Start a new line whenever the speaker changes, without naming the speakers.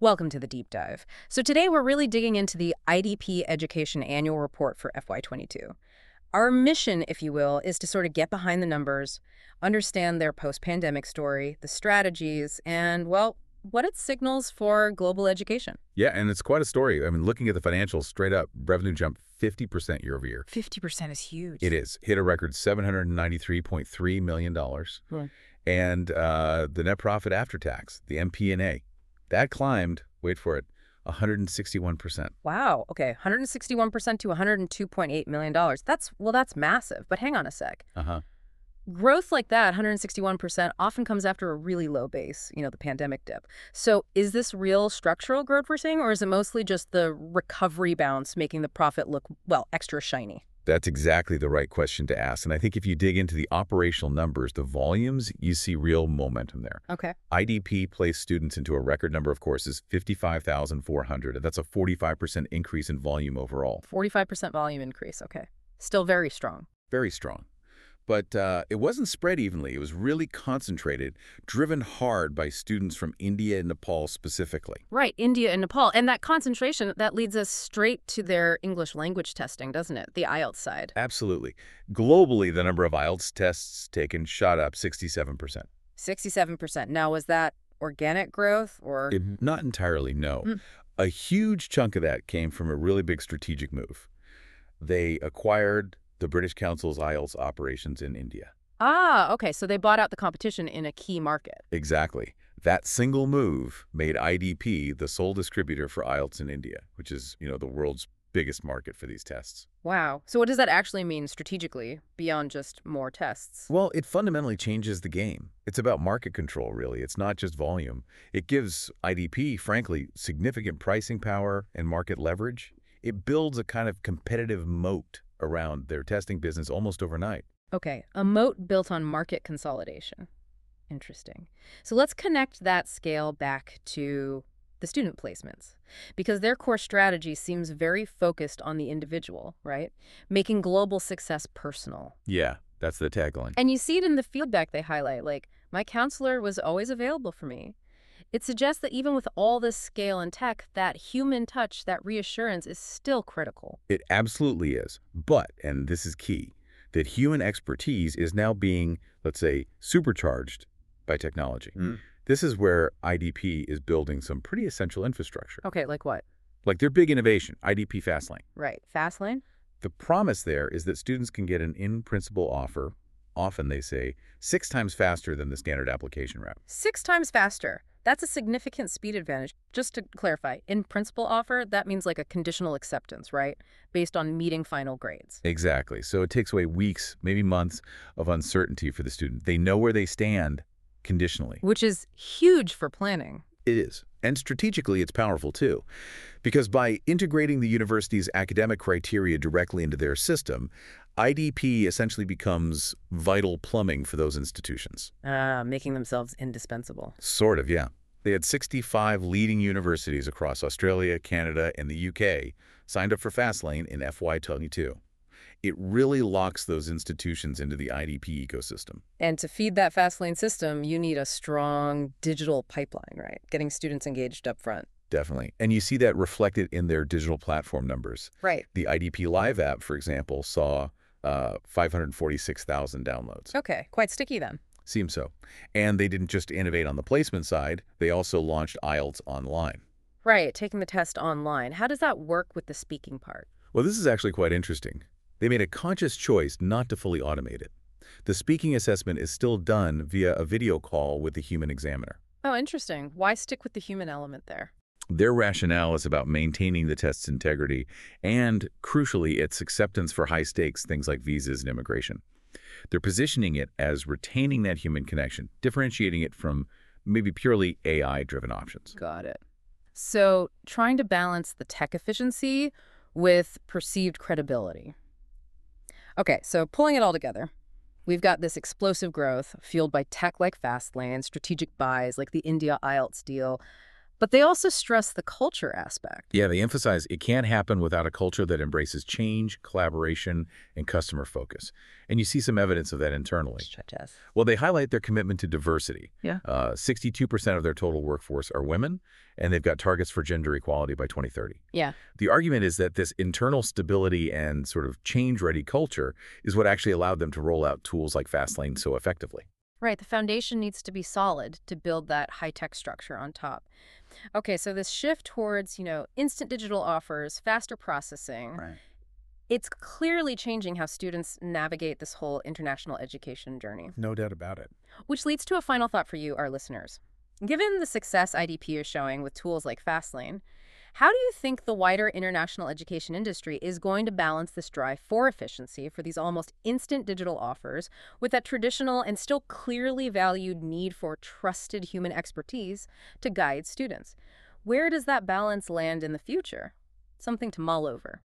Welcome to the deep dive. So today we're really digging into the IDP Education Annual Report for FY22. Our mission, if you will, is to sort of get behind the numbers, understand their post-pandemic story, the strategies, and, well, what it signals for global education.
Yeah, and it's quite a story. I mean, looking at the financials, straight up, revenue jumped 50% year over year.
50% is huge.
It is. Hit a record $793.3 million.
Right.
And the net profit after tax, the MP&A, that climbed, wait for it, 161%.
Wow. Okay. 161% to $102.8 million. That's massive. But hang on a sec.
Uh-huh.
Growth like that, 161%, often comes after a really low base, the pandemic dip. So is this real structural growth we're seeing, or is it mostly just the recovery bounce making the profit look, well, extra shiny?
That's exactly the right question to ask. And I think if you dig into the operational numbers, the volumes, you see real momentum there.
Okay.
IDP placed students into a record number of courses, 55,400. That's a 45% increase in volume overall.
45% volume increase. Okay. Still very strong.
Very strong. But it wasn't spread evenly. It was really concentrated, driven hard by students from India and Nepal specifically.
Right, India and Nepal. And that concentration, that leads us straight to their English language testing, doesn't it? The IELTS side.
Absolutely. Globally, the number of IELTS tests taken shot up 67%.
67%. Now, was that organic growth or?
Not entirely, no. A huge chunk of that came from a really big strategic move. They acquired the British Council's IELTS operations in India.
Ah, okay. So they bought out the competition in a key market.
Exactly. That single move made IDP the sole distributor for IELTS in India, which is, the world's biggest market for these tests.
Wow. So what does that actually mean strategically, beyond just more tests?
Well, it fundamentally changes the game. It's about market control, really. It's not just volume. It gives IDP, frankly, significant pricing power and market leverage. It builds a kind of competitive moat around their testing business almost overnight.
Okay, a moat built on market consolidation. Interesting. So let's connect that scale back to the student placements, because their core strategy seems very focused on the individual, right? Making global success personal.
Yeah, that's the tagline.
And you see it in the feedback they highlight, like, my counselor was always available for me. It suggests that even with all this scale and tech, that human touch, that reassurance is still critical.
It absolutely is. But, and this is key, that human expertise is now being, let's say, supercharged by technology. This is where IDP is building some pretty essential infrastructure.
Okay, like what?
Like their big innovation, IDP Fastlane.
Right, Fastlane?
The promise there is that students can get an in-principle offer, often they say, 6 times faster than the standard application route.
6 times faster. That's a significant speed advantage. Just to clarify, in principle offer, that means like a conditional acceptance, right? Based on meeting final grades.
Exactly. So it takes away weeks, maybe months of uncertainty for the student. They know where they stand conditionally.
Which is huge for planning.
It is. And strategically, it's powerful too. Because by integrating the university's academic criteria directly into their system, IDP essentially becomes vital plumbing for those institutions.
Making themselves indispensable.
Sort of, yeah. They had 65 leading universities across Australia, Canada, and the UK signed up for Fastlane in FY22. It really locks those institutions into the IDP ecosystem.
And to feed that Fastlane system, you need a strong digital pipeline, right? Getting students engaged up front.
Definitely. And you see that reflected in their digital platform numbers.
Right.
The IDP Live app, for example, saw 546,000 downloads.
Okay, quite sticky then.
Seems so. And they didn't just innovate on the placement side, they also launched IELTS Online.
Right, taking the test online. How does that work with the speaking part?
Well, this is actually quite interesting. They made a conscious choice not to fully automate it. The speaking assessment is still done via a video call with the human examiner.
Oh, interesting. Why stick with the human element there?
Their rationale is about maintaining the test's integrity and, crucially, its acceptance for high stakes, things like visas and immigration. They're positioning it as retaining that human connection, differentiating it from maybe purely AI-driven options.
Got it. So trying to balance the tech efficiency with perceived credibility. Okay, so pulling it all together, we've got this explosive growth fueled by tech like Fastlane, strategic buys like the India IELTS deal. But they also stress the culture aspect.
Yeah, they emphasize it can't happen without a culture that embraces change, collaboration, and customer focus. And you see some evidence of that internally.
Such as.
Well, they highlight their commitment to diversity.
Yeah.
62% of their total workforce are women, and they've got targets for gender equality by 2030.
Yeah.
The argument is that this internal stability and sort of change-ready culture is what actually allowed them to roll out tools like Fastlane so effectively.
Right, the foundation needs to be solid to build that high-tech structure on top. Okay, so this shift towards, instant digital offers, faster processing,
Right.
it's clearly changing how students navigate this whole international education journey.
No doubt about it.
Which leads to a final thought for you, our listeners. Given the success IDP is showing with tools like Fastlane, how do you think the wider international education industry is going to balance this drive for efficiency for these almost instant digital offers with that traditional and still clearly valued need for trusted human expertise to guide students? Where does that balance land in the future? Something to mull over.